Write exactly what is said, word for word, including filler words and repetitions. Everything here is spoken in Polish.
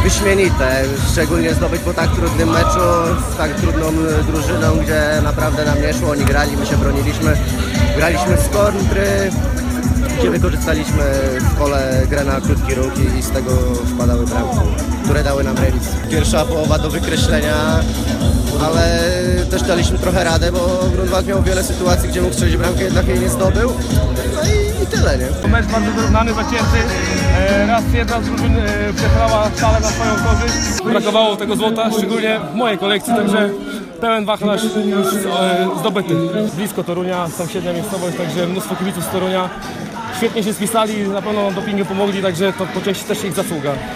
wyśmienite, szczególnie zdobyć po tak trudnym meczu, z tak trudną drużyną, gdzie naprawdę nam nie szło, oni grali, my się broniliśmy, graliśmy z kontry, gdzie wykorzystaliśmy w kole grę na krótki ruch i z tego wpadały bramki, które dały nam remis. Pierwsza połowa do wykreślenia, ale też daliśmy trochę radę, bo Grunwald miał wiele sytuacji, gdzie mógł strzelić bramkę, jednak jej nie zdobył. No i, i tyle, nie? Mecz bardzo wyrównany, zacięty. Raz jedna z drużyn przegrała wcale na swoją korzyść. Brakowało tego złota, szczególnie w mojej kolekcji, także pełen wachlarz już zdobyty. Blisko Torunia, sąsiednia miejscowość, także mnóstwo kibiców z Torunia. Świetnie się spisali, na pewno dopingu pomogli, także to po części też ich zasługa.